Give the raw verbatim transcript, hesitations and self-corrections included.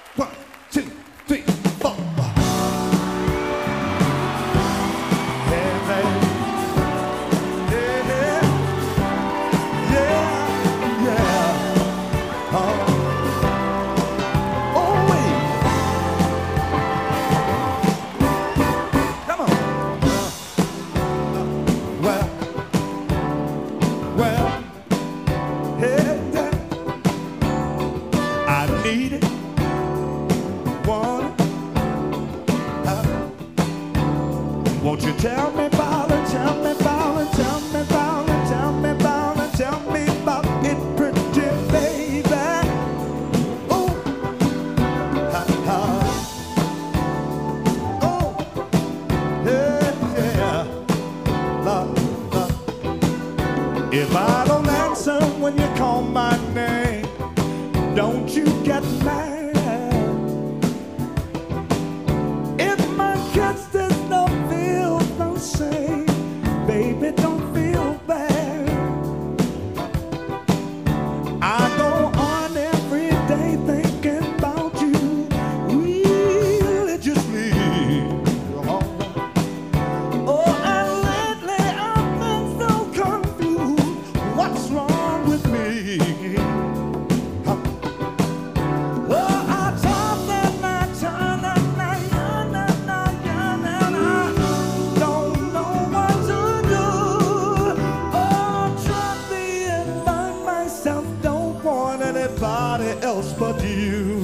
One, two, three, four. Hey, baby. Yeah, yeah, yeah. Oh, oh, wait. Come on. Well, well, hey, yeah. I need it. Won't you tell me about it, tell me about it, tell me about it, tell me about it, tell me about it, pretty baby. Oh, ha, ha. Oh, yeah, yeah. La, la. If I don't answer when you call my name, don't you get mad. Say, baby, don't feel bad. I go on every day thinking about you religiously. Oh, and lately I've been so confused. What's wrong with me? Oh, I talk that night, turn that night, turn that night, turn that night. Anybody else but you.